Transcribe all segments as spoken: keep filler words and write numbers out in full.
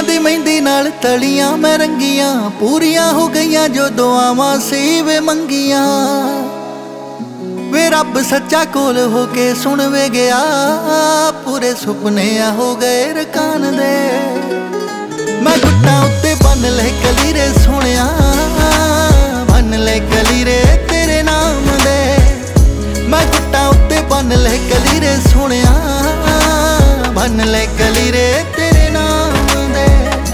ਦੀ ਮਹਿੰਦੀ ਨਾਲ ਤਲੀਆਂ ਮੈਂ ਰੰਗੀਆਂ, ਪੂਰੀਆਂ ਹੋ ਗਈਆਂ ਜੋ ਦੁਆਵਾਂ ਸੀ ਵੇ ਮੰਗੀਆਂ। ਵੇ ਰੱਬ ਸੱਚਾ ਕੋਲ ਹੋ ਕੇ ਸੁਣ ਵੇ ਗਿਆ, ਪੂਰੇ ਸੁਪਨੇ ਆ ਹੋ ਗਏ ਰਕਾਨ ਦੇ। ਮੈਂ ਗੁੱਟਾਂ ਉੱਤੇ ਬੰਨ ਲੈ ਕਲੀਰੇ ਸੋਹਣਿਆ, ਬੰਨ ਲੈ ਕਲੀਰੇ ਤੇਰੇ ਨਾਮ ਦੇ। ਮੈਂ ਗੁੱਟਾਂ ਉੱਤੇ ਬੰਨ ਲੈ ਕਲੀਰੇ ਸੋਹਣਿਆ, ਬੰਨ ਲੈ ਕਲੀਰੇ ਤੇਰੇ ਨਾਮ ਦੇ।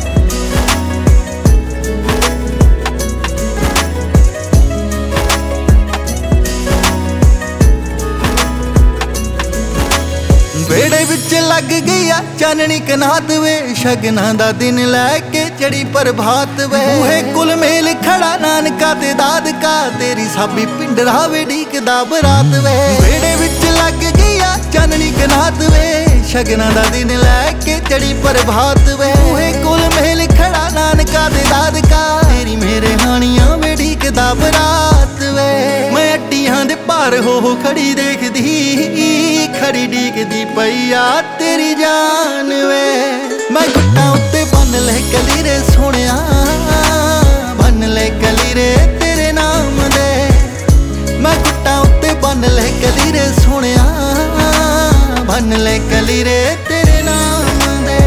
ਵੇੜੇ ਵਿੱਚ ਲੱਗ ਗਈਆ ਚਾਨਣੀ ਕਨਾਤ ਵੇ, ਸ਼ਗਨਾਂ ਦਾ ਦਿਨ ਲੈ ਕੇ ਚੜੀ ਪ੍ਰਭਾਤ ਵੇ। ਬੂਹੇ ਕੁਲ ਮੇਲ ਖੜਾ ਨਾਨਕਾ ਤੇ ਦਾਦਕਾ, ਤੇਰੀ ਸਾਬੀ ਪਿੰਡਰਾ ਵੇ ਢੀਕਦਾ ਬਰਾਤ ਵੇ। ਵੇੜੇ ਵਿੱਚ ਲੱਗ ਗਈਆ ਚਾਨਣੀ ਕਨਾਤ ਵੇ, ਸ਼ਗਨਾਂ ਦਾ ਦਿਨ ਲੈ ਕੇ ਚੜੀ ਪ੍ਰਭਾਤ ਵੇ। ਬੂਹੇ ਕੁਲ ਮੇਲ ਖੜਾ ਨਾਨਕਾ ਤੇ ਦਾਦਕਾ, ਤੇਰੀ ਮੇਰੇ ਹਾਣੀਆਂ ਵੇ ਢੀਕਦਾ ਬਰਾਤ ਵੇ। ਮੈਂ ਅੱਡੀਆਂ ਦੇ ਭਾਰ ਹੋ ਹੋ ਖੜੀ ਦੇਖਦੀ, ਖੜੀ ਢੀਕਦੀ ਪਈ ਆ ਤੇਰੀ ਜਾਨ ਵੇ। ਮੈਂ ਗੁੱਟਾਂ ਉੱਤੇ ਬੰਨ ਲੈ ਕਲੀਰੇ ਸੋਹਣਿਆ, ਬੰਨ ਲੈ ਕਲੀਰੇ ਤੇਰੇ ਨਾਮ ਦੇ। ਮੈਂ ਗੁੱਟਾਂ ਉੱਤੇ ਬੰਨ ਲੈ ਕਲੀਰੇ ਸੋਹਣਿਆ, ਬੰਨ ਲੈ ਕਲੀਰੇ ਤੇਰੇ ਨਾਮ ਦੇ।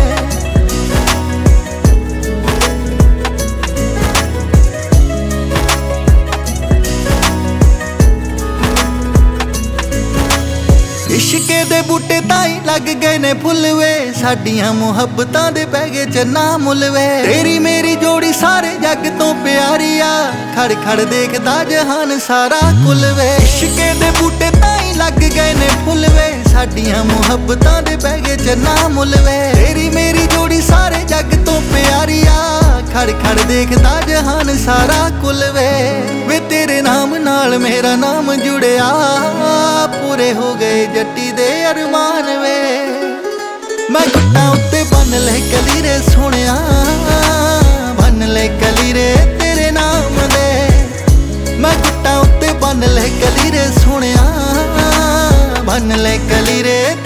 ਇਸ਼ਕੇ ਦੇ ਬੂਟੇ ਤਾਈ ਲੱਗ ਗਏ ਨੇ ਫੁੱਲ ਵੇ, ਸਾਡੀਆਂ ਮੁਹੱਬਤਾਂ ਦੇ ਪੈ ਗਏ ਚੰਨਾ ਮੁੱਲ ਵੇ। ਤੇਰੀ ਮੇਰੀ ਜੋੜੀ ਸਾਰੇ ਜੱਗ ਤੋਂ ਪਿਆਰੀ ਆ, ਖੜ ਖੜ ਦੇਖਦਾ ਜਹਾਨ ਸਾਰਾ ਕੁੱਲ ਵੇ। ਇਸ਼ਕੇ ਦੇ ਬੂਟੇ ਤਾਈ ਲੱਗ ਗਏ ਨੇ ਫੁੱਲ ਵੇ, ਸਾਡੀਆਂ ਮੁਹੱਬਤਾਂ ਦੇ ਪੈ ਗਏ ਚੰਨਾ ਮੁੱਲ ਵੇ। ਤੇਰੀ ਮੇਰੀ ਜੋੜੀ ਸਾਰੇ ਜੱਗ ਤੋਂ ਪਿਆਰੀ ਆ, ਖੜ ਖੜ ਦੇਖਦਾ ਜਹਾਨ ਸਾਰਾ ਕੁੱਲ ਵੇ। ਵੇ ਤੇਰੇ ਨਾਮ ਨਾਲ ਮੇਰਾ ਨਾਮ ਜੁੜਿਆ, ਪੂਰੇ ਹੋ ਗਏ ਜੱਟੀ ਦੇ ਅਰਮਾਨ ਵੇ। ਮੈਂ ਗੁੱਟਾਂ ਉੱਤੇ ਬੰਨ ਲੈ ਕਲੀਰੇ ਸੋਹਣਿਆ, ਬੰਨ ਲੈ ਕਲੀਰੇ ਤੇਰੇ ਨਾਮ ਦੇ। ਮੈਂ ਗੁੱਟਾਂ ਉੱਤੇ ਬੰਨ ਲੈ ਕਲੀਰੇ ਸੋਹਣਿਆ, ਬੰਨ ਲੈ ਕਲੀਰੇ